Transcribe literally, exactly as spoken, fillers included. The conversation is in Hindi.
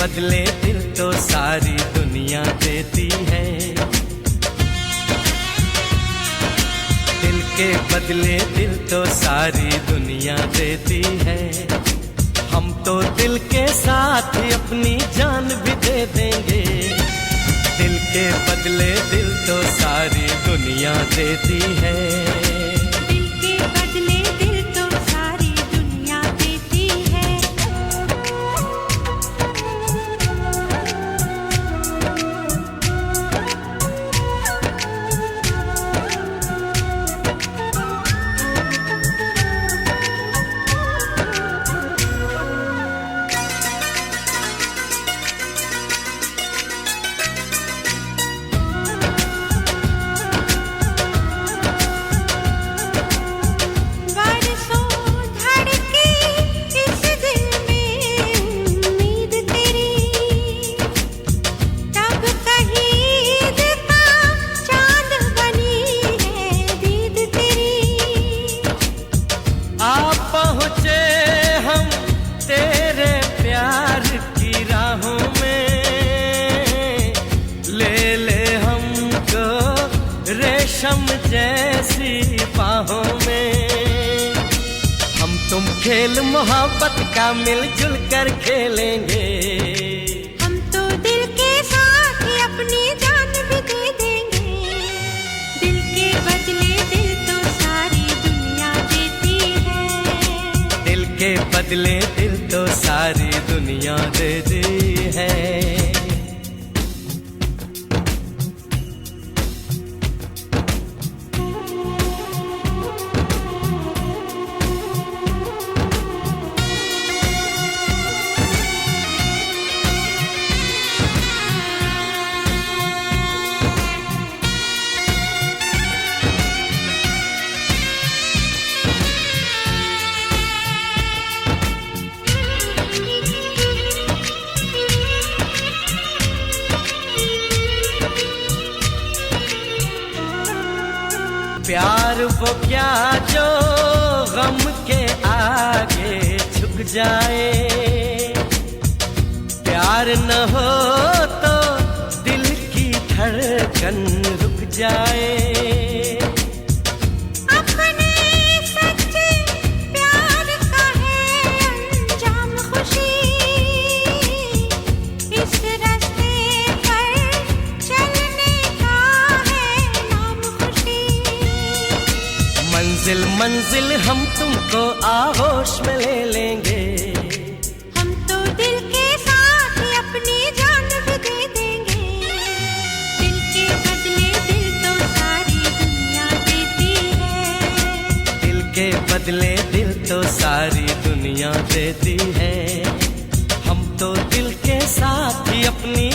बदले दिल तो सारी दुनिया देती है। दिल के बदले दिल तो सारी दुनिया देती है। हम तो दिल के साथ ही अपनी जान भी दे देंगे। दिल के बदले दिल तो सारी दुनिया देती है। दिल के बदले दिल तो सारी दुनिया देती है। रेशम जैसी बाहों में हम तुम खेल मोहब्बत का मिलजुल कर खेलेंगे। हम तो दिल के साथ ही अपनी जान भी दे देंगे। दिल के बदले दिल तो सारी दुनिया देती है। दिल के बदले दिल तो सारी दुनिया देती है। प्यार वो क्या जो गम के आगे झुक जाए। प्यार न हो तो दिल की धड़कन रुक जाए। अपने सच्चे प्यार का है अंजाम खुशी। इस रास्ते पर चलने का है नाम खुशी। मंजिल मंजिल हम तुमको आहोश में ले लेंगे। हम तो दिल के साथ ही अपनी जान भी दे देंगे। दिल के बदले दिल तो सारी दुनिया देती है। दिल के बदले दिल तो सारी दुनिया देती है। हम तो दिल के साथ ही अपनी